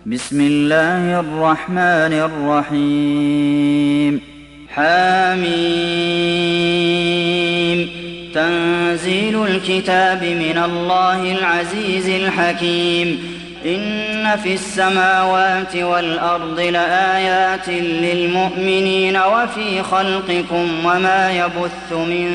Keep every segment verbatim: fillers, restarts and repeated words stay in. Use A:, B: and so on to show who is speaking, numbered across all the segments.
A: بسم الله الرحمن الرحيم حميم تنزيل الكتاب من الله العزيز الحكيم إن في السماوات والأرض لآيات للمؤمنين وفي خلقكم وما يبث من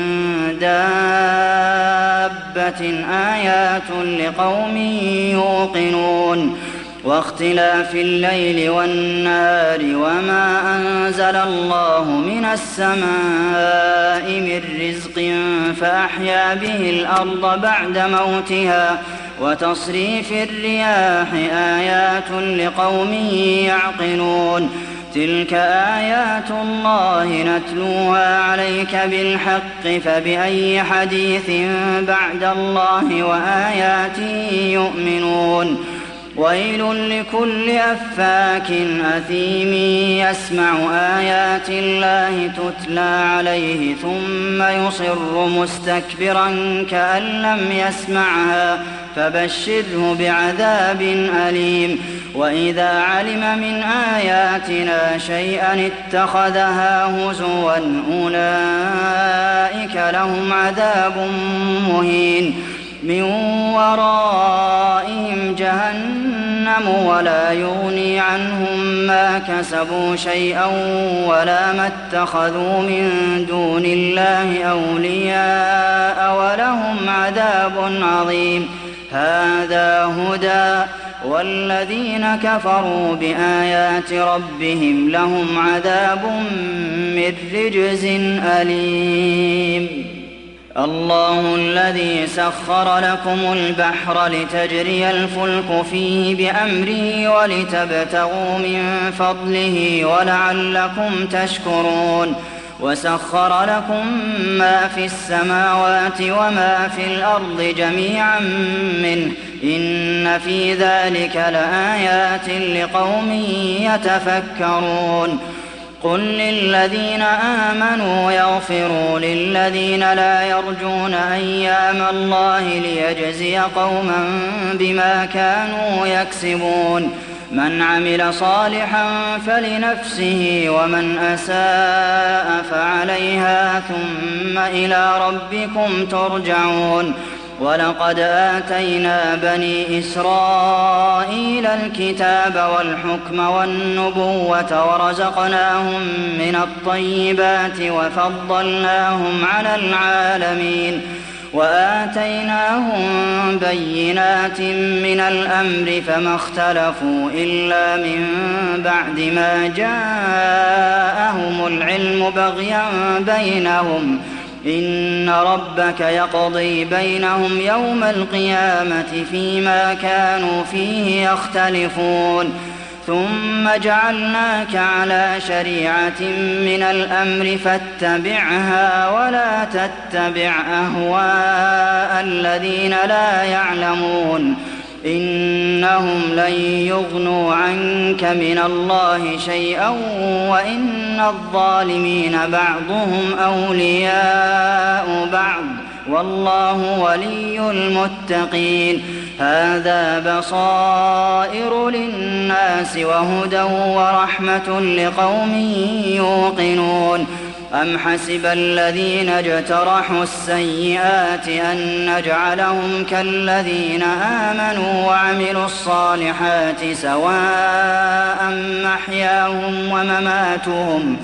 A: دابة آيات لقوم يوقنون واختلاف الليل والنهار وما أنزل الله من السماء من رزق فأحيا به الأرض بعد موتها وتصريف الرياح آيات لقوم يعقلون تلك آيات الله نتلوها عليك بالحق فبأي حديث بعد الله وآياته يؤمنون ويل لكل أفاك أثيم يسمع آيات الله تتلى عليه ثم يصر مستكبرا كأن لم يسمعها فبشره بعذاب أليم وإذا علم من آياتنا شيئا اتخذها هزوا أولئك لهم عذاب مهين من ورائهم جهنم ولا يغني عنهم ما كسبوا شيئا ولا ما اتخذوا من دون الله أولياء ولهم عذاب عظيم هذا هدى والذين كفروا بآيات ربهم لهم عذاب من رجز أليم الله الذي سخر لكم البحر لتجري الفلك فيه بأمره ولتبتغوا من فضله ولعلكم تشكرون وسخر لكم ما في السماوات وما في الأرض جميعا منه إن في ذلك لآيات لقوم يتفكرون قل للذين آمنوا يغفروا للذين لا يرجون أيام الله ليجزي قوما بما كانوا يكسبون من عمل صالحا فلنفسه ومن أساء فعليها ثم إلى ربكم ترجعون ولقد آتينا بني إسرائيل الكتاب والحكم والنبوة ورزقناهم من الطيبات وفضلناهم على العالمين وآتيناهم بينات من الأمر فما اختلفوا إلا من بعد ما جاءهم العلم بغيا بينهم إن ربك يقضي بينهم يوم القيامة فيما كانوا فيه يختلفون ثم جعلناك على شريعة من الأمر فاتبعها ولا تتبع أهواء الذين لا يعلمون إنهم لن يغنوا عنك من الله شيئا وإن الظالمين بعضهم أولياء بعض والله ولي المتقين هذا بصائر للناس وهدى ورحمة لقوم يوقنون أم حسب الذين اجترحوا السيئات أن نجعلهم كالذين آمنوا وعملوا الصالحات سواء محياهم ومماتهم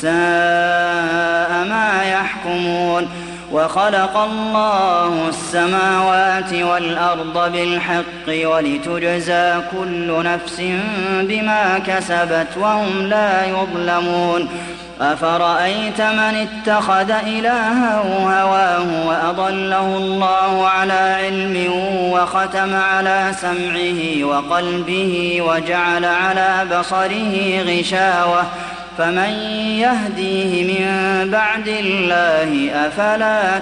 A: ساء ما يحكمون وخلق الله السماوات والأرض بالحق ولتجزى كل نفس بما كسبت وهم لا يظلمون أفرأيت من اتخذ إلهه هواه وأضله الله على علم وختم على سمعه وقلبه وجعل على بصره غشاوة فمن يهديه من بعد الله أفلا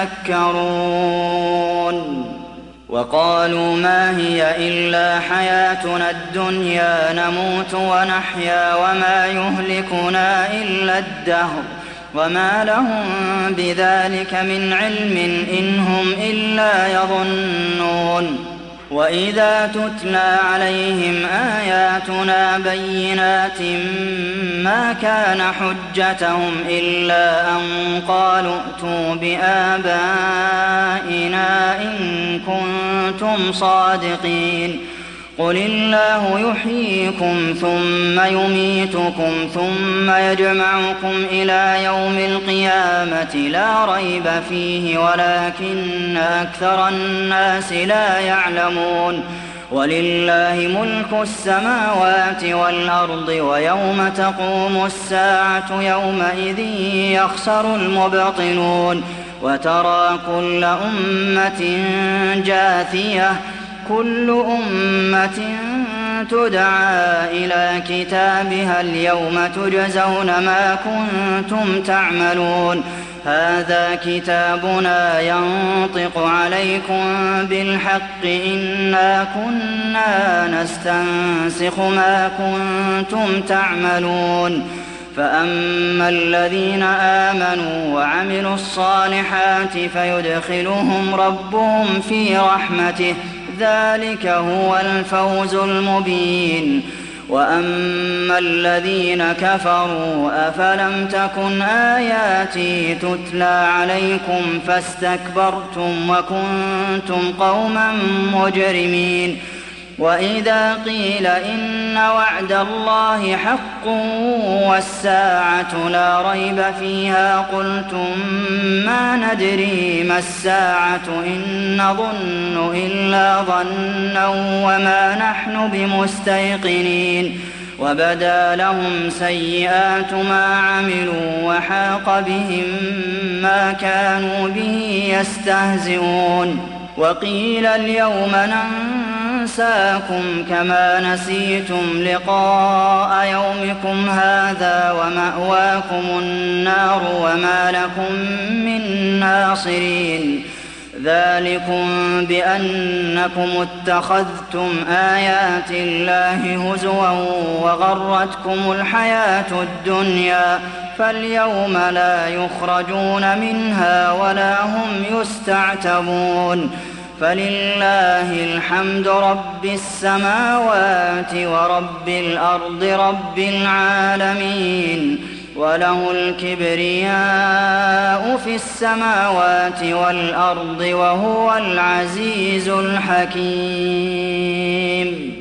A: تذكرون وقالوا ما هي إلا حياتنا الدنيا نموت ونحيا وما يهلكنا إلا الدهر وما لهم بذلك من علم إن هم إلا يظنون وإذا تتلى عليهم آياتنا آياتنا بينات ما كان حجتهم إلا أن قالوا ائتوا بآبائنا إن كنتم صادقين قل الله يحييكم ثم يميتكم ثم يجمعكم إلى يوم القيامة لا ريب فيه ولكن أكثر الناس لا يعلمون ولله ملك السماوات والأرض ويوم تقوم الساعة يومئذ يخسر المبطلون وترى كل أمة جاثية كل أمة تدعى إلى كتابها اليوم تجزون ما كنتم تعملون هذا كتابنا ينطق عليكم بالحق إنا كنا نستنسخ ما كنتم تعملون فأما الذين آمنوا وعملوا الصالحات فيدخلهم ربهم في رحمته ذلك هو الفوز المبين وأما الذين كفروا أفلم تكن آياتي تتلى عليكم فاستكبرتم وكنتم قوما مجرمين وإذا قيل إن وعد الله حق والساعة لا ريب فيها قلتم ما ندري ما الساعة إن نظن إلا ظنا وما نحن بمستيقنين وبدا لهم سيئات ما عملوا وحاق بهم ما كانوا به يستهزئون وقيل اليوم ننساكم كما نسيتم لقاء يومكم هذا ومأواكم النار وما لكم من ناصرين ذلكم بأنكم اتخذتم آيات الله هزوا وغرتكم الحياة الدنيا فاليوم لا يخرجون منها ولا هم يستعتبون فلله الحمد رب السماوات ورب الأرض رب العالمين وله الكبرياء في السماوات والأرض وهو العزيز الحكيم